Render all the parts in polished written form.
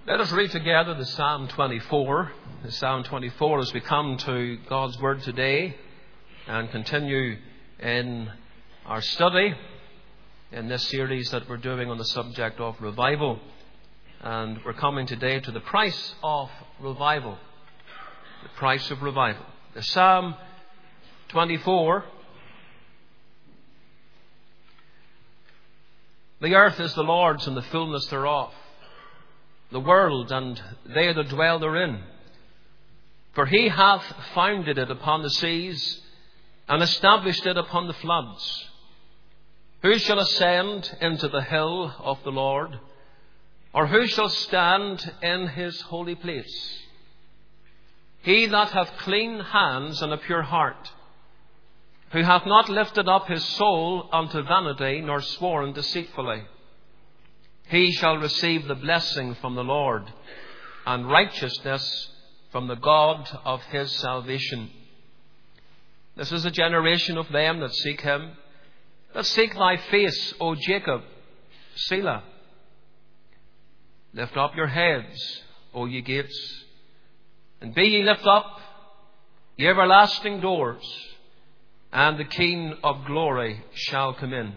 Let us read together the Psalm 24. The Psalm 24 as we come to God's Word today and continue in our study in this series that we're doing on the subject of revival. And we're coming today to the price of revival. The price of revival. The Psalm 24. The earth is the Lord's and the fullness thereof, the world and they that dwell therein. For he hath founded it upon the seas and established it upon the floods. Who shall ascend into the hill of the Lord? Or who shall stand in his holy place? He that hath clean hands and a pure heart, who hath not lifted up his soul unto vanity, nor sworn deceitfully. He shall receive the blessing from the Lord, and righteousness from the God of his salvation. This is a generation of them that seek him, that seek thy face, O Jacob. Selah. Lift up your heads, O ye gates, and be ye lift up, ye everlasting doors, and the King of glory shall come in.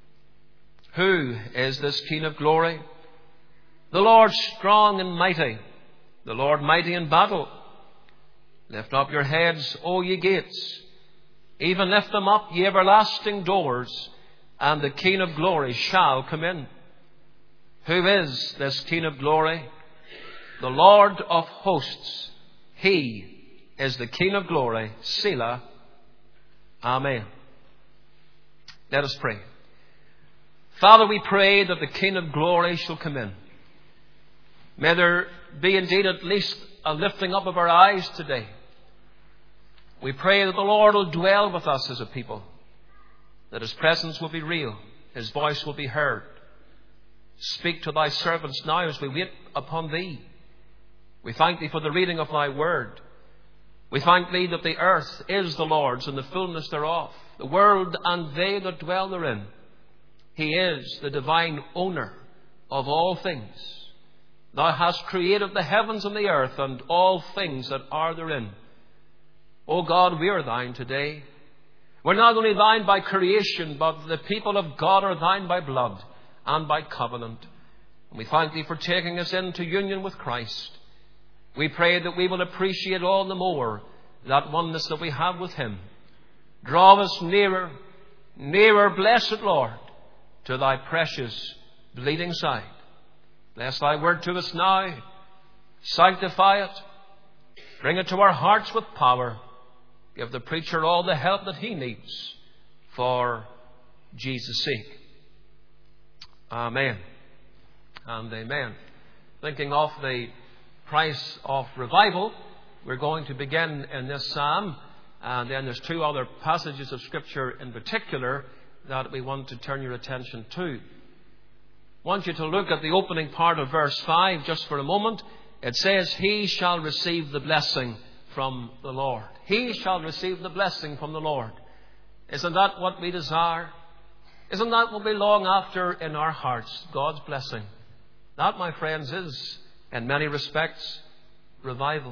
Who is this King of glory? The Lord strong and mighty, the Lord mighty in battle. Lift up your heads, O ye gates, even lift them up, ye everlasting doors, and the King of glory shall come in. Who is this King of glory? The Lord of hosts. He is the King of glory. Selah. Amen. Let us pray. Father, we pray that the King of glory shall come in. May there be indeed at least a lifting up of our eyes today. We pray that the Lord will dwell with us as a people, that his presence will be real, his voice will be heard. Speak to thy servants now as we wait upon thee. We thank thee for the reading of thy word. We thank thee that the earth is the Lord's and the fullness thereof, the world and they that dwell therein. He is the divine owner of all things. Thou hast created the heavens and the earth and all things that are therein. O God, we are thine today. We're not only thine by creation, but the people of God are thine by blood and by covenant. And we thank thee for taking us into union with Christ. We pray that we will appreciate all the more that oneness that we have with him. Draw us nearer, nearer, blessed Lord, to thy precious bleeding side. Bless thy word to us now. Sanctify it. Bring it to our hearts with power. Give the preacher all the help that he needs for Jesus' sake. Amen and amen. Thinking of the price of revival, we're going to begin in this psalm, and then there's two other passages of Scripture in particular that we want to turn your attention to. I want you to look at the opening part of verse 5 just for a moment. It says, he shall receive the blessing from the Lord. He shall receive the blessing from the Lord. Isn't that what we desire? Isn't that what we long after in our hearts? God's blessing. That, my friends, is in many respects revival.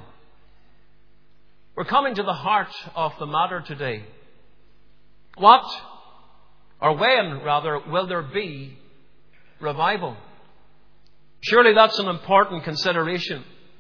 We're coming to the heart of the matter today. What, or when rather, will there be revival? Surely that's an important consideration.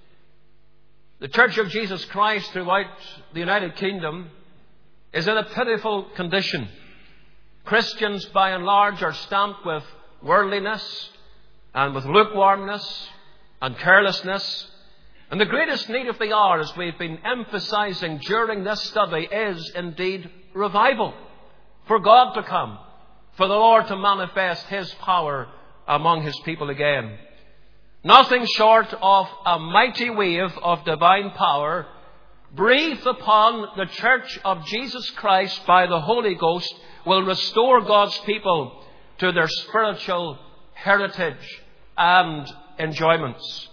The Church of Jesus Christ throughout the United Kingdom is in a pitiful condition. Christians by and large are stamped with worldliness and with lukewarmness and carelessness. And the greatest need of the hour, as we've been emphasizing during this study, is indeed revival. For God to come, for the Lord to manifest his power among his people again. Nothing short of a mighty wave of divine power breathed upon the Church of Jesus Christ by the Holy Ghost will restore God's people to their spiritual heritage and enjoyments.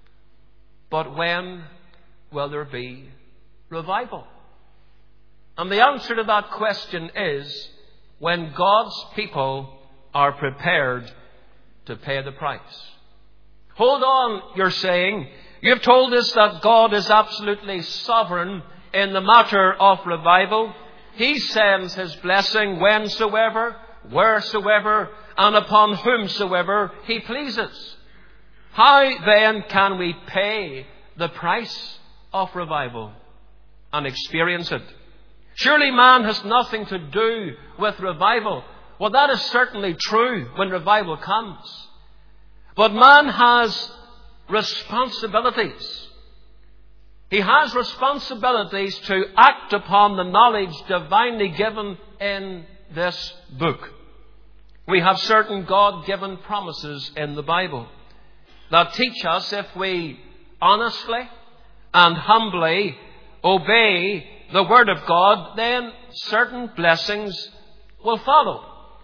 But when will there be revival? And the answer to that question is when God's people are prepared to pay the price. Hold on, you're saying. You've told us that God is absolutely sovereign in the matter of revival. He sends His blessing whensoever, wheresoever, and upon whomsoever He pleases. How then can we pay the price of revival and experience it? Surely man has nothing to do with revival. Well, that is certainly true when revival comes. But man has responsibilities. He has responsibilities to act upon the knowledge divinely given in this book. We have certain God-given promises in the Bible that teach us, if we honestly and humbly obey the Word of God, then certain blessings will follow.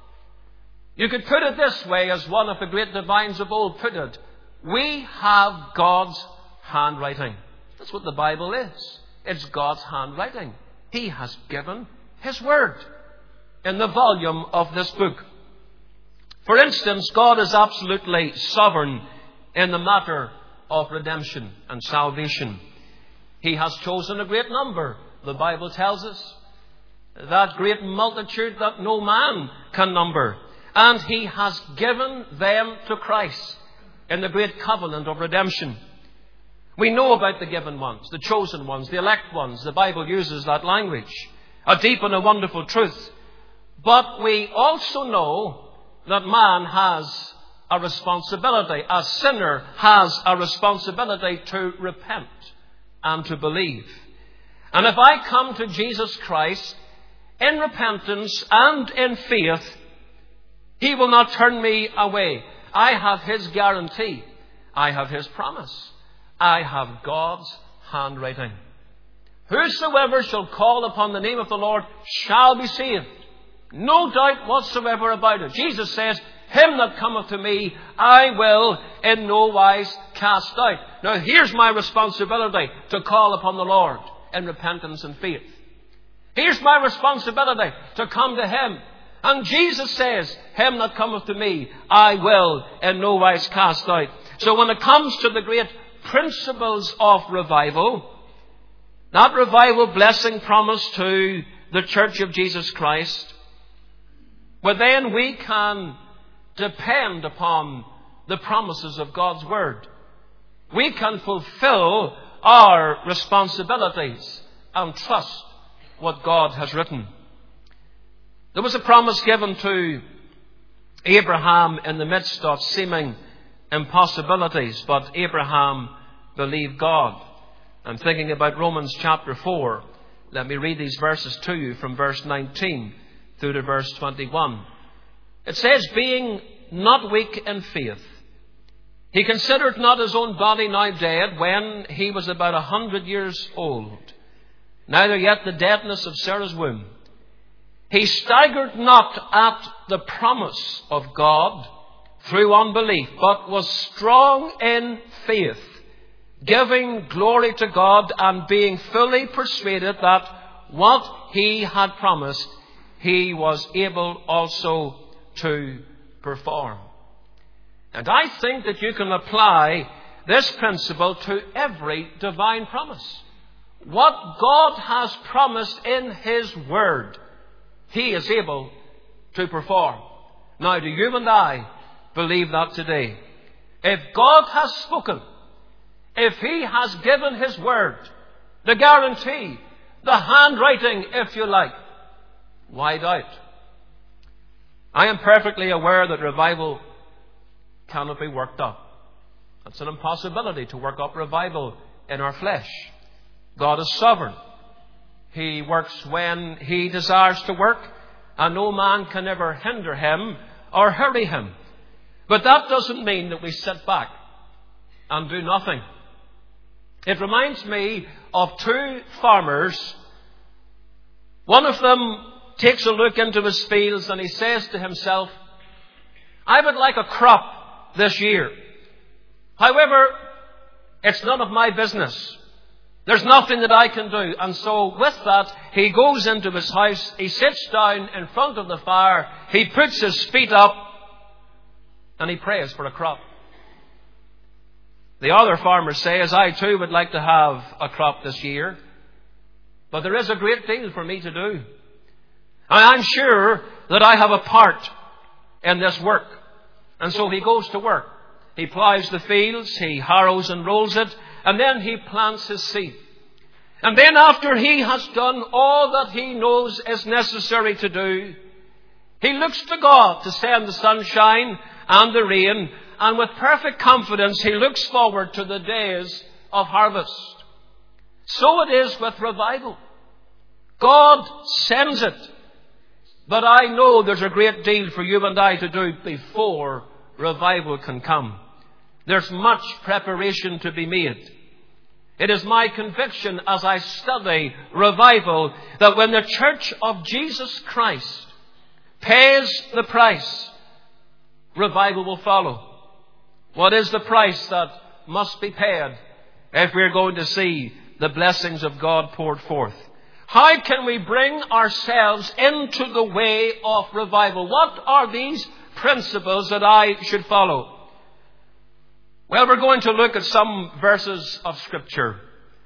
You could put it this way, as one of the great divines of old put it: we have God's handwriting. That's what the Bible is. It's God's handwriting. He has given His Word in the volume of this book. For instance, God is absolutely sovereign in the matter of redemption and salvation. He has chosen a great number. The Bible tells us that great multitude that no man can number. And He has given them to Christ in the great covenant of redemption. We know about the given ones, the chosen ones, the elect ones. The Bible uses that language, a deep and a wonderful truth. But we also know that man has a responsibility. A sinner has a responsibility to repent and to believe. And if I come to Jesus Christ in repentance and in faith, He will not turn me away. I have His guarantee. I have His promise. I have God's handwriting. Whosoever shall call upon the name of the Lord shall be saved. No doubt whatsoever about it. Jesus says, him that cometh to me, I will in no wise cast out. Now here's my responsibility, to call upon the Lord in repentance and faith. Here's my responsibility, to come to Him. And Jesus says, him that cometh to me, I will in no wise cast out. So when it comes to the great principles of revival, that revival blessing promised to the Church of Jesus Christ, well then we can depend upon the promises of God's Word. We can fulfill our responsibilities and trust what God has written. There was a promise given to Abraham in the midst of seeming impossibilities, but Abraham believed God. I'm thinking about Romans chapter 4. Let me read these verses to you from verse 19 through to verse 21. It says, being not weak in faith, he considered not his own body now dead when he was about 100 years old, neither yet the deadness of Sarah's womb. He staggered not at the promise of God through unbelief, but was strong in faith, giving glory to God and being fully persuaded that what He had promised, He was able also to perform. And I think that you can apply this principle to every divine promise. What God has promised in His Word, He is able to perform. Now, do you and I believe that today? If God has spoken, if He has given His Word, the guarantee, the handwriting, if you like, why doubt? I am perfectly aware that revival cannot be worked up. It's an impossibility to work up revival in our flesh. God is sovereign. He works when He desires to work, and no man can ever hinder Him or hurry Him. But that doesn't mean that we sit back and do nothing. It reminds me of two farmers. One of them takes a look into his fields and he says to himself, I would like a crop this year. However, it's none of my business. There's nothing that I can do. And so with that, he goes into his house, he sits down in front of the fire, he puts his feet up, and he prays for a crop. The other farmers say, as I too would like to have a crop this year, but there is a great deal for me to do. And I'm sure that I have a part in this work. And so he goes to work. He plows the fields, he harrows and rolls it, and then he plants his seed. And then after he has done all that he knows is necessary to do, he looks to God to send the sunshine and the rain, and with perfect confidence he looks forward to the days of harvest. So it is with revival. God sends it. But I know there's a great deal for you and I to do before revival can come. There's much preparation to be made. It is my conviction as I study revival that when the Church of Jesus Christ pays the price, revival will follow. What is the price that must be paid if we're going to see the blessings of God poured forth? How can we bring ourselves into the way of revival? What are these principles that I should follow? Well, we're going to look at some verses of Scripture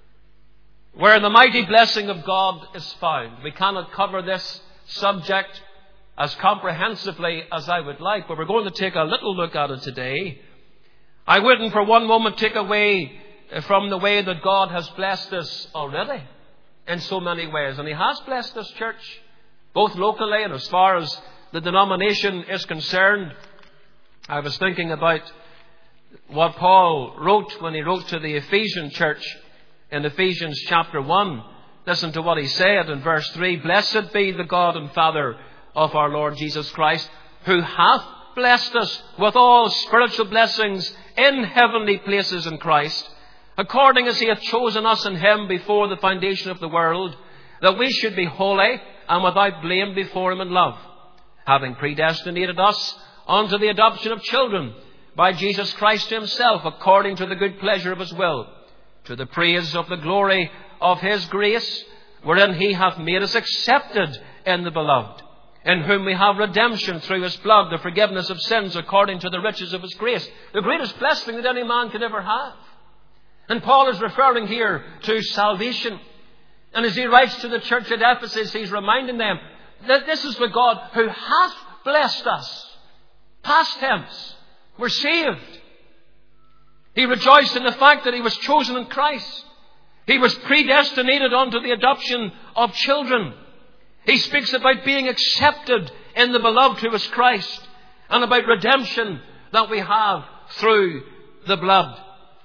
where the mighty blessing of God is found. We cannot cover this subject as comprehensively as I would like, but we're going to take a little look at it today. I wouldn't for one moment take away from the way that God has blessed us already in so many ways. And He has blessed this church, both locally and as far as the denomination is concerned. I was thinking about what Paul wrote when he wrote to the Ephesian church in Ephesians chapter 1. Listen to what he said in verse 3. Blessed be the God and Father of our Lord Jesus Christ, who hath blessed us with all spiritual blessings in heavenly places in Christ, according as He hath chosen us in Him before the foundation of the world, that we should be holy and without blame before Him in love, having predestinated us unto the adoption of children by Jesus Christ Himself, according to the good pleasure of His will, to the praise of the glory of His grace, wherein He hath made us accepted in the Beloved, in whom we have redemption through His blood, the forgiveness of sins according to the riches of His grace. The greatest blessing that any man could ever have. And Paul is referring here to salvation. And as he writes to the church at Ephesus, he's reminding them that this is the God who hath blessed us. Past tense. We're saved. He rejoiced in the fact that he was chosen in Christ. He was predestinated unto the adoption of children. He speaks about being accepted in the Beloved who is Christ, and about redemption that we have through the blood.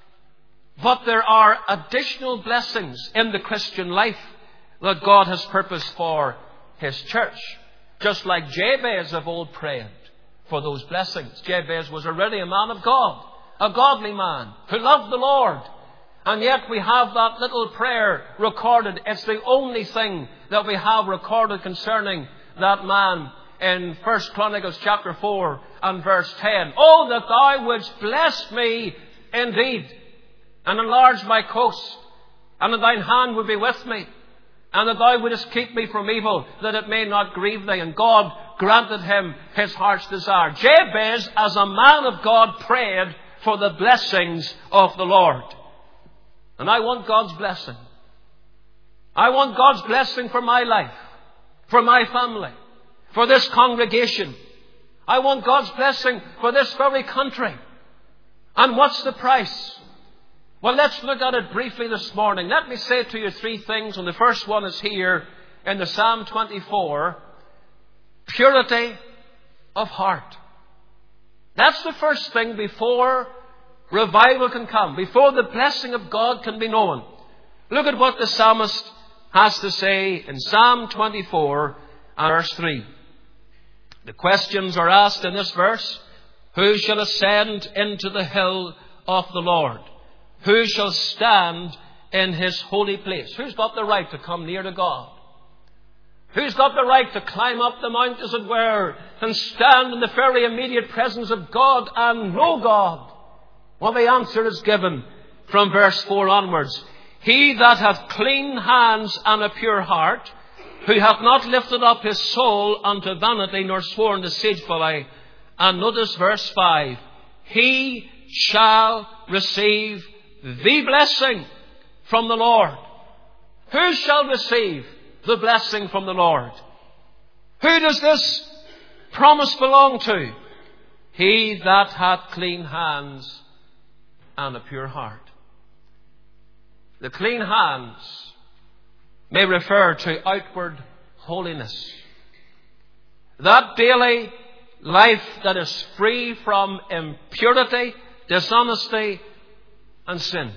But there are additional blessings in the Christian life that God has purposed for His church. Just like Jabez of old prayed for those blessings. Jabez was already a man of God, a godly man who loved the Lord. And yet we have that little prayer recorded. It's the only thing that we have recorded concerning that man in 1 Chronicles chapter 4 and verse 10. Oh, that Thou wouldst bless me indeed, and enlarge my coast, and that Thine hand would be with me, and that Thou wouldst keep me from evil, that it may not grieve Thee. And God granted him his heart's desire. Jabez, as a man of God, prayed for the blessings of the Lord. And I want God's blessing. I want God's blessing for my life, for my family, for this congregation. I want God's blessing for this very country. And what's the price? Well, let's look at it briefly this morning. Let me say to you three things. And the first one is here in the Psalm 24. Purity of heart. That's the first thing before revival can come, before the blessing of God can be known. Look at what the psalmist has to say in Psalm 24 and verse 3. The questions are asked in this verse. Who shall ascend into the hill of the Lord? Who shall stand in His holy place? Who's got the right to come near to God? Who's got the right to climb up the mount, as it were, and stand in the very immediate presence of God and know God? Well, the answer is given from verse 4 onwards. He that hath clean hands and a pure heart, who hath not lifted up his soul unto vanity, nor sworn deceitfully. And notice verse 5. He shall receive the blessing from the Lord. Who shall receive the blessing from the Lord? Who does this promise belong to? He that hath clean hands and a pure heart. The clean hands may refer to outward holiness. That daily life that is free from impurity, dishonesty, and sin.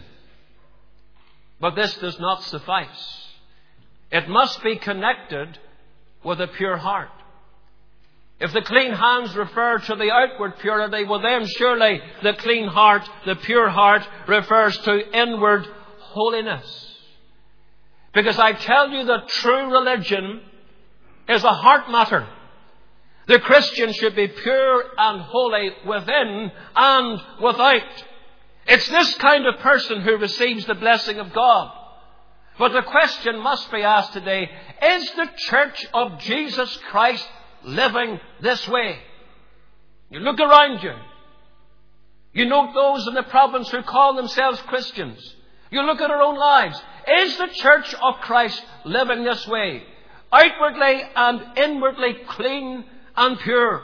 But this does not suffice. It must be connected with a pure heart. If the clean hands refer to the outward purity, well then surely the clean heart, the pure heart, refers to inward holiness. Because I tell you that true religion is a heart matter. The Christian should be pure and holy within and without. It's this kind of person who receives the blessing of God. But the question must be asked today, is the Church of Jesus Christ living this way? You look around you. You note those in the province who call themselves Christians. You look at our own lives. Is the Church of Christ living this way? Outwardly and inwardly clean and pure.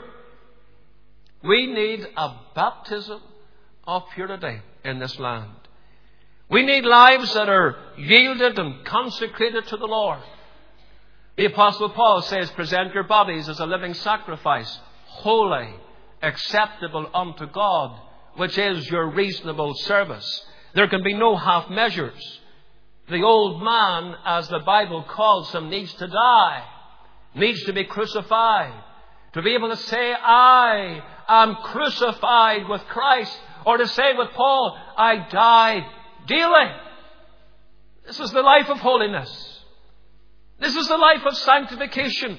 We need a baptism of purity in this land. We need lives that are yielded and consecrated to the Lord. The Apostle Paul says, present your bodies as a living sacrifice, holy, acceptable unto God, which is your reasonable service. There can be no half measures. The old man, as the Bible calls him, needs to die, needs to be crucified. To be able to say, I am crucified with Christ, or to say with Paul, I die daily. This is the life of holiness. This is the life of sanctification.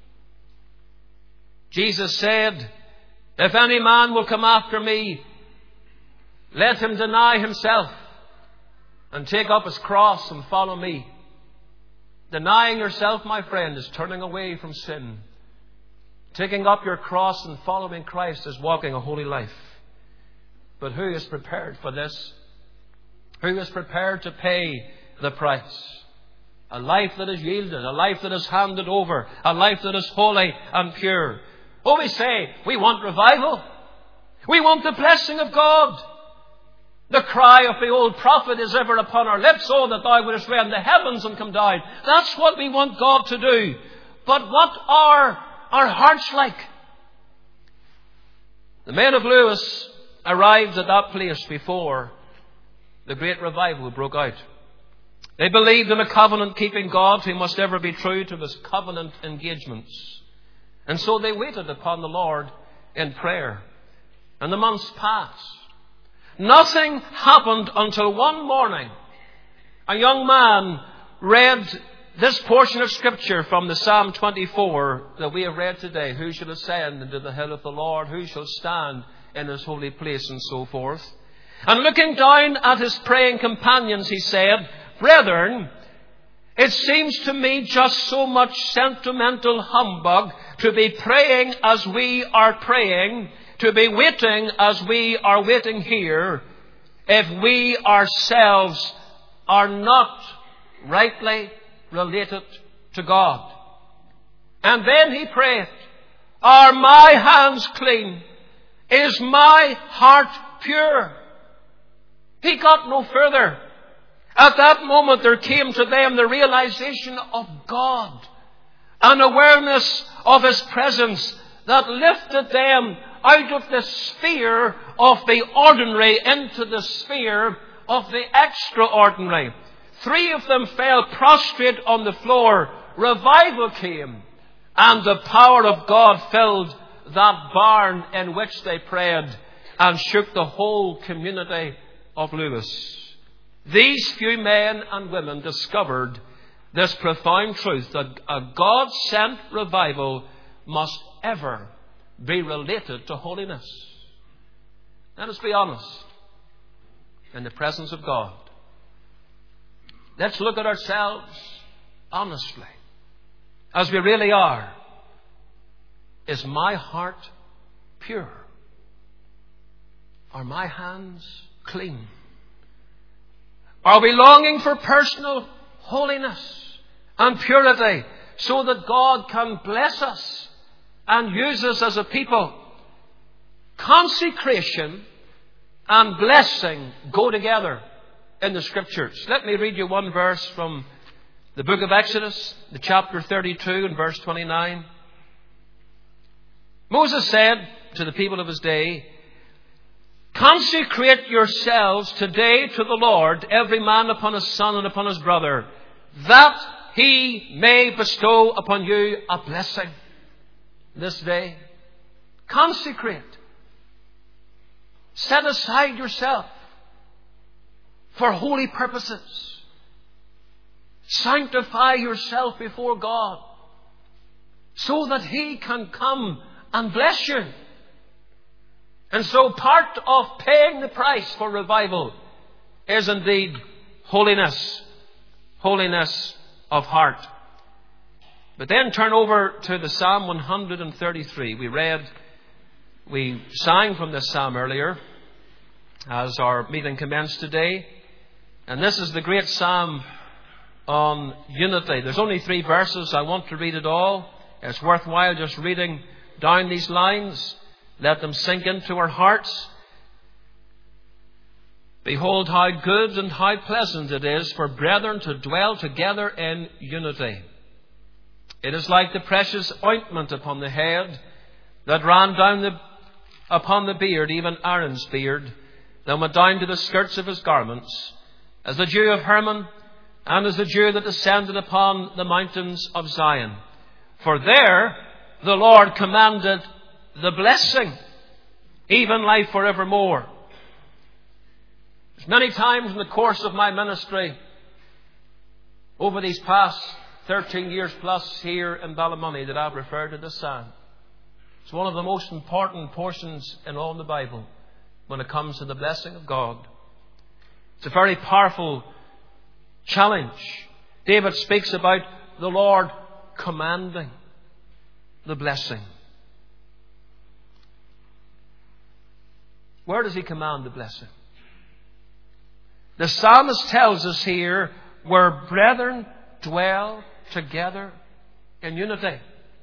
Jesus said, if any man will come after me, let him deny himself and take up his cross and follow me. Denying yourself, my friend, is turning away from sin. Taking up your cross and following Christ is walking a holy life. But who is prepared for this? Who is prepared to pay the price? A life that is yielded, a life that is handed over, a life that is holy and pure. Oh, we say, we want revival. We want the blessing of God. The cry of the old prophet is ever upon our lips, oh, that thou wouldest rend the heavens and come down. That's what we want God to do. But what are our hearts like? The men of Lewis arrived at that place before the great revival broke out. They believed in a covenant-keeping God who must ever be true to his covenant engagements. And so they waited upon the Lord in prayer. And the months passed. Nothing happened until one morning a young man read this portion of Scripture from the Psalm 24 that we have read today. Who shall ascend into the hill of the Lord? Who shall stand in his holy place? And so forth. And looking down at his praying companions, he said, brethren, it seems to me just so much sentimental humbug to be praying as we are praying, to be waiting as we are waiting here, if we ourselves are not rightly related to God. And then he prayed, are my hands clean? Is my heart pure? He got no further. At that moment there came to them the realization of God, an awareness of his presence that lifted them out of the sphere of the ordinary into the sphere of the extraordinary. 3 of them fell prostrate on the floor. Revival came, and the power of God filled that barn in which they prayed and shook the whole community of Lewis. These few men and women discovered this profound truth that a God-sent revival must ever be related to holiness. Let us be honest in the presence of God. Let's look at ourselves honestly, as we really are. Is my heart pure? Are my hands clean? Are we longing for personal holiness and purity so that God can bless us and use us as a people? Consecration and blessing go together in the Scriptures. Let me read you one verse from the book of Exodus, the chapter 32 and verse 29. Moses said to the people of his day, "Consecrate yourselves today to the Lord, every man upon his son and upon his brother, that he may bestow upon you a blessing this day." Consecrate. Set aside yourself for holy purposes. Sanctify yourself before God so that He can come and bless you. And so part of paying the price for revival is indeed holiness. Holiness of heart. But then turn over to the Psalm 133. We sang from this psalm earlier as our meeting commenced today. And this is the great psalm on unity. There's only 3 verses. I want to read it all. It's worthwhile just reading down these lines. Let them sink into our hearts. "Behold how good and how pleasant it is for brethren to dwell together in unity. It is like the precious ointment upon the head that ran down upon the beard, even Aaron's beard, that went down to the skirts of his garments, as the dew of Hermon, and as the dew that descended upon the mountains of Zion. For there the Lord commanded the blessing, even life forevermore." There's many times in the course of my ministry, over these past 13 years plus here in Ballymoney, that I've referred to this psalm. It's one of the most important portions in all the Bible when it comes to the blessing of God. It's a very powerful challenge. David speaks about the Lord commanding the blessing. Where does He command the blessing? The psalmist tells us here, where brethren dwell together in unity.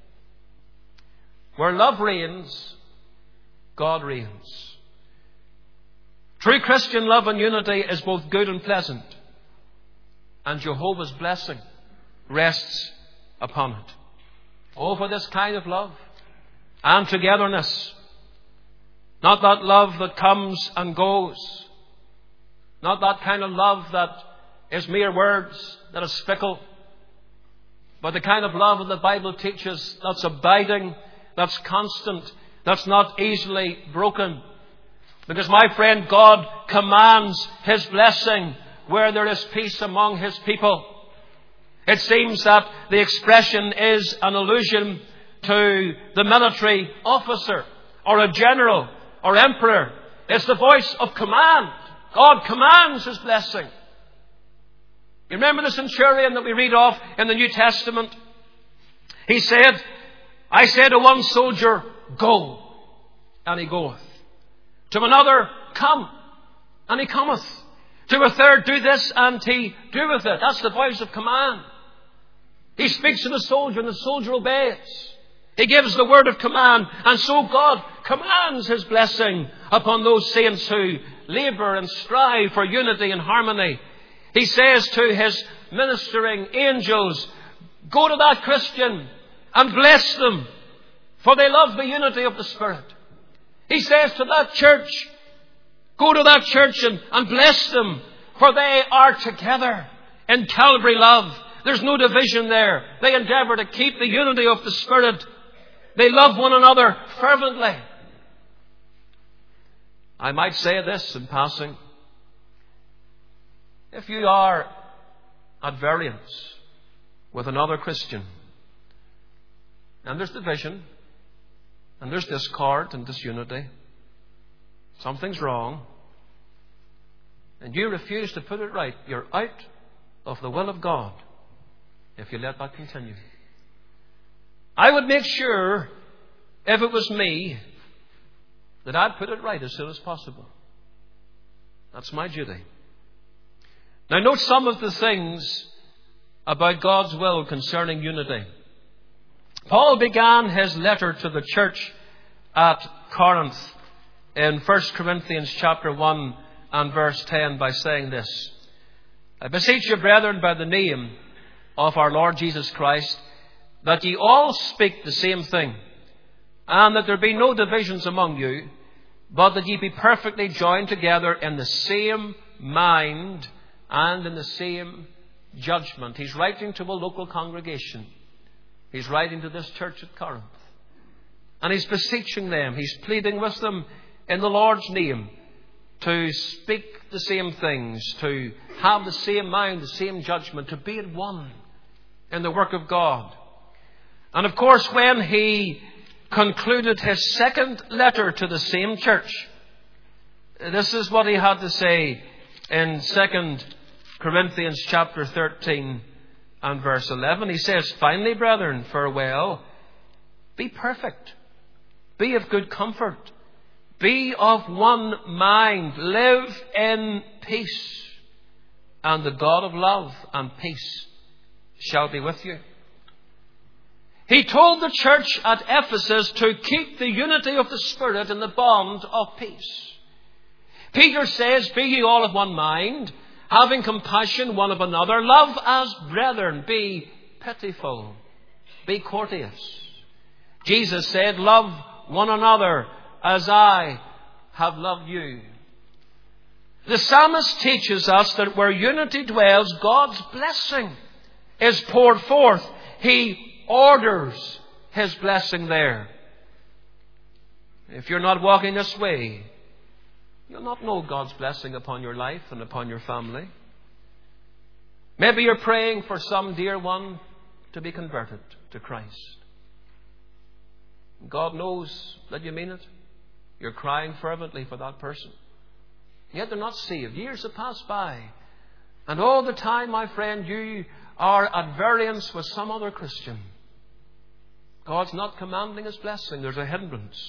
Where love reigns, God reigns. True Christian love and unity is both good and pleasant. And Jehovah's blessing rests upon it. Oh, for this kind of love and togetherness. Not that love that comes and goes. Not that kind of love that is mere words, that is fickle. But the kind of love that the Bible teaches, that's abiding, that's constant, that's not easily broken. Because, my friend, God commands His blessing where there is peace among His people. It seems that the expression is an allusion to the military officer or a general or emperor. It's the voice of command. God commands His blessing. You remember the centurion that we read of in the New Testament? He said, "I say to one soldier, go, and he goeth. To another, come, and he cometh. To a third, do this, and he doeth it." That's the voice of command. He speaks to the soldier, and the soldier obeys. He gives the word of command, and so God commands His blessing upon those saints who labour and strive for unity and harmony. He says to His ministering angels, "Go to that Christian and bless them, for they love the unity of the Spirit." He says to that church, "Go to that church and bless them, for they are together in Calvary love." There's no division there. They endeavour to keep the unity of the Spirit. They love one another fervently. I might say this in passing. If you are at variance with another Christian, and there's division, and there's discord and disunity, something's wrong, and you refuse to put it right, you're out of the will of God if you let that continue. I would make sure, if it was me, that I'd put it right as soon as possible. That's my duty. Now note some of the things about God's will concerning unity. Paul began his letter to the church at Corinth in 1 Corinthians chapter 1 and verse 10 by saying this: I beseech you, brethren, by the name of our Lord Jesus Christ, that ye all speak the same thing, and that there be no divisions among you, but that ye be perfectly joined together in the same mind and in the same judgment. He's writing to a local congregation. He's writing to this church at Corinth. And he's beseeching them, he's pleading with them in the Lord's name to speak the same things, to have the same mind, the same judgment, to be at one in the work of God. And of course, when he concluded his second letter to the same church, this is what he had to say in 2 Corinthians chapter 13 and verse 11. He says, finally, brethren, farewell. Be perfect. Be of good comfort. Be of one mind. Live in peace. And the God of love and peace shall be with you. He told the church at Ephesus to keep the unity of the Spirit in the bond of peace. Peter says, be ye all of one mind, having compassion one of another, love as brethren, be pitiful, be courteous. Jesus said, love one another as I have loved you. The psalmist teaches us that where unity dwells, God's blessing is poured forth. He orders His blessing there. If you're not walking this way, you'll not know God's blessing upon your life and upon your family. Maybe you're praying for some dear one to be converted to Christ. God knows that you mean it. You're crying fervently for that person. Yet they're not saved. Years have passed by. And all the time, my friend, you are at variance with some other Christian. God's not commanding His blessing. There's a hindrance.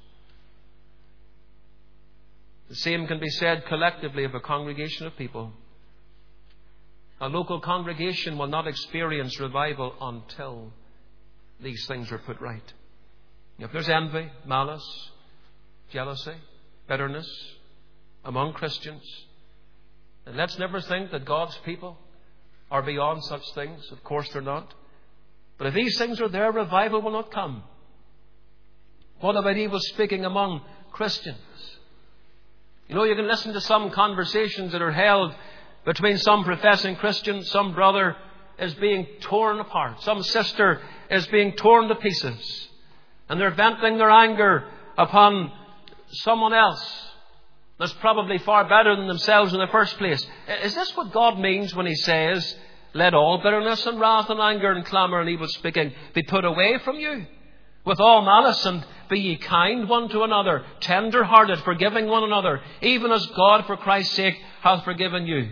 The same can be said collectively of a congregation of people. A local congregation will not experience revival until these things are put right. If there's envy, malice, jealousy, bitterness among Christians, and let's never think that God's people are beyond such things. Of course they're not. But if these things are there, revival will not come. What about evil speaking among Christians? You know, you can listen to some conversations that are held between some professing Christians. Some brother is being torn apart. Some sister is being torn to pieces. And they're venting their anger upon someone else that's probably far better than themselves in the first place. Is this what God means when He says, let all bitterness and wrath and anger and clamour and evil speaking be put away from you? With all malice, and be ye kind one to another, tender-hearted, forgiving one another, even as God for Christ's sake hath forgiven you.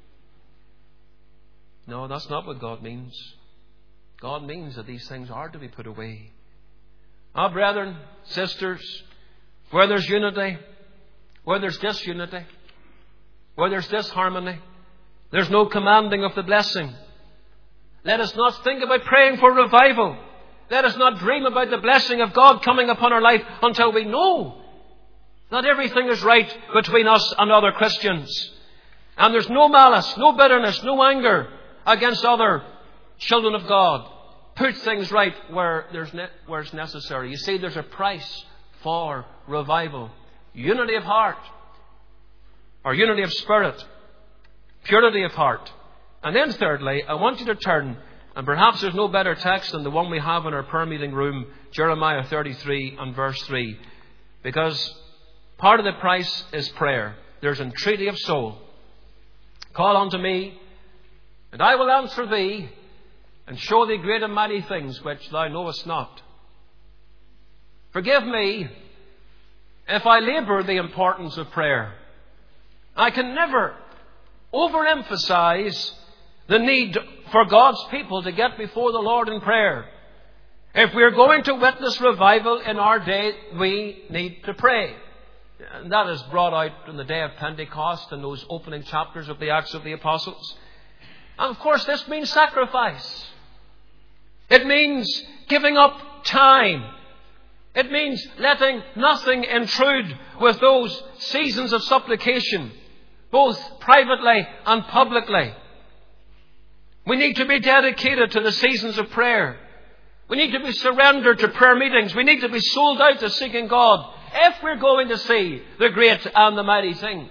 No, that's not what God means. God means that these things are to be put away. Ah, brethren, sisters, where there's unity, where there's disunity, where there's disharmony, there's no commanding of the blessing. Let us not think about praying for revival. Let us not dream about the blessing of God coming upon our life until we know that everything is right between us and other Christians. And there's no malice, no bitterness, no anger against other children of God. Put things right where it's necessary. You see, there's a price for revival. Unity of heart, or unity of spirit, purity of heart. And then thirdly, I want you to turn, and perhaps there's no better text than the one we have in our prayer meeting room, Jeremiah 33 and verse 3. Because part of the price is prayer. There's entreaty of soul. Call unto me, and I will answer thee, and show thee great and mighty things which thou knowest not. Forgive me if I labour the importance of prayer. I can never overemphasize the need for God's people to get before the Lord in prayer. If we're going to witness revival in our day, we need to pray. And that is brought out on the day of Pentecost in those opening chapters of the Acts of the Apostles. And of course this means sacrifice. It means giving up time. It means letting nothing intrude with those seasons of supplication, both privately and publicly. We need to be dedicated to the seasons of prayer. We need to be surrendered to prayer meetings. We need to be sold out to seeking God if we're going to see the great and the mighty things.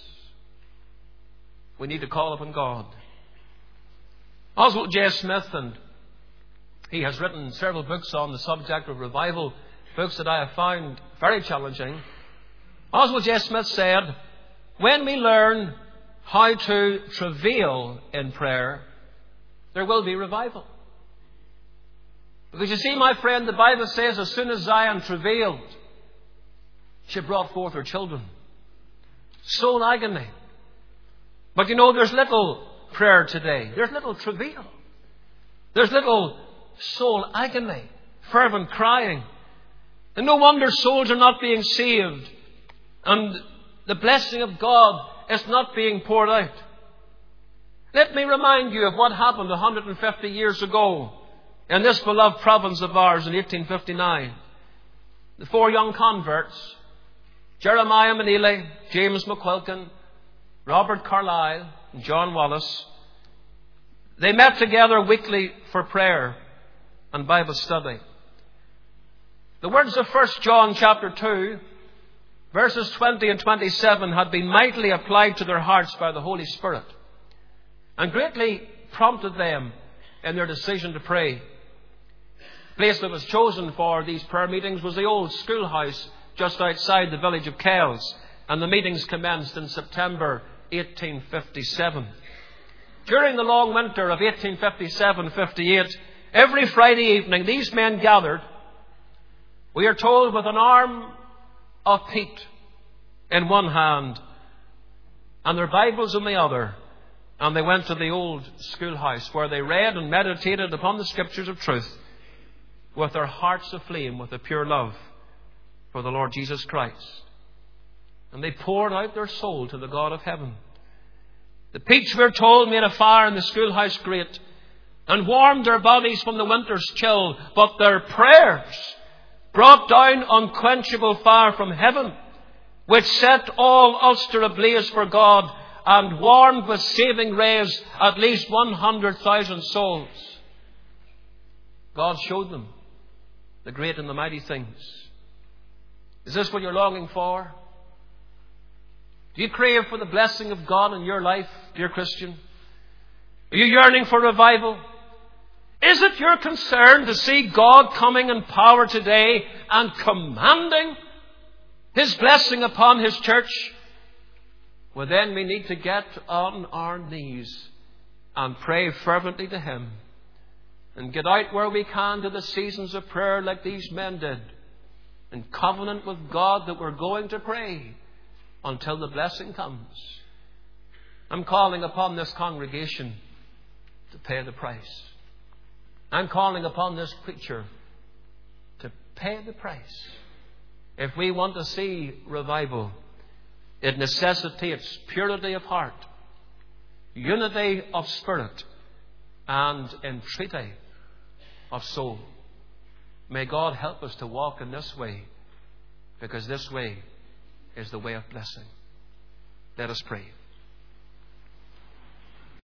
We need to call upon God. Oswald J. Smith, and he has written several books on the subject of revival, books that I have found very challenging. Oswald J. Smith said, when we learn how to travail in prayer, there will be revival. Because you see, my friend, the Bible says as soon as Zion travailed, she brought forth her children. Soul agony. But you know, there's little prayer today. There's little travail. There's little soul agony, fervent crying. And no wonder souls are not being saved. And the blessing of God is not being poured out. Let me remind you of what happened 150 years ago in this beloved province of ours in 1859. The 4 young converts, Jeremiah Manili, James McQuilkin, Robert Carlyle, and John Wallace, they met together weekly for prayer and Bible study. The words of 1 John chapter 2, verses 20 and 27 had been mightily applied to their hearts by the Holy Spirit and greatly prompted them in their decision to pray. The place that was chosen for these prayer meetings was the old schoolhouse just outside the village of Kells, and the meetings commenced in September 1857. During the long winter of 1857-58, every Friday evening these men gathered, we are told, with an arm of peat in one hand and their Bibles in the other, and they went to the old schoolhouse where they read and meditated upon the Scriptures of truth with their hearts aflame with a pure love for the Lord Jesus Christ. And they poured out their soul to the God of heaven. The peats, we're told, made a fire in the schoolhouse grate and warmed their bodies from the winter's chill, but their prayers brought down unquenchable fire from heaven, which set all Ulster ablaze for God and warmed with saving rays at least 100,000 souls. God showed them the great and the mighty things. Is this what you're longing for? Do you crave for the blessing of God in your life, dear Christian? Are you yearning for revival? Is it your concern to see God coming in power today and commanding His blessing upon His church? Well, then we need to get on our knees and pray fervently to Him and get out where we can to the seasons of prayer like these men did, in covenant with God that we're going to pray until the blessing comes. I'm calling upon this congregation to pay the price. I'm calling upon this preacher to pay the price. If we want to see revival, it necessitates purity of heart, unity of spirit, and entreaty of soul. May God help us to walk in this way, because this way is the way of blessing. Let us pray.